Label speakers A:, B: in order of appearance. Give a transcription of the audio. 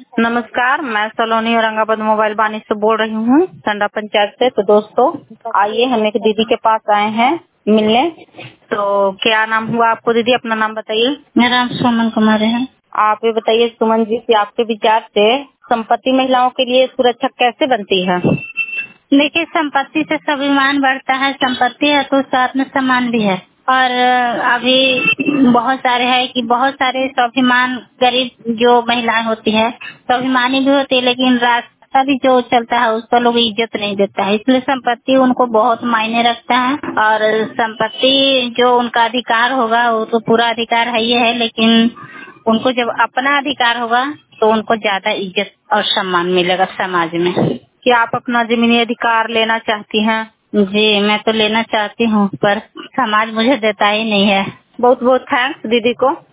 A: नमस्कार, मैं सलोनी औरंगाबाद मोबाइल बानी से बोल रही हूँ, संडा पंचायत से। तो दोस्तों, आइए हम एक दीदी के पास आए हैं मिलने। तो क्या नाम हुआ आपको दीदी? अपना नाम बताइए।
B: मेरा नाम सुमन कुमारी है।
A: आप ये बताइए सुमन जी कि आपके विचार से संपत्ति महिलाओं के लिए सुरक्षा कैसे बनती है?
B: देखिए, संपत्ति से स्वाभिमान बढ़ता है। संपत्ति है तो साथ में सम्मान भी है। और अभी बहुत सारे है कि बहुत सारे स्वाभिमान गरीब जो महिलाएं होती है स्वाभिमानी भी होती है, लेकिन रास्ता भी जो चलता है उस पर लोग इज्जत नहीं देता है। इसलिए संपत्ति उनको बहुत मायने रखता है। और संपत्ति जो उनका अधिकार होगा वो तो पूरा अधिकार है ही है, लेकिन उनको जब अपना अधिकार होगा तो उनको ज्यादा इज्जत और सम्मान मिलेगा समाज में।
A: क्या आप अपना जमीनी अधिकार लेना चाहती हैं?
B: जी, मैं तो लेना चाहती हूँ, पर समाज मुझे देता ही नहीं है।
A: बहुत बहुत थैंक्स दीदी को।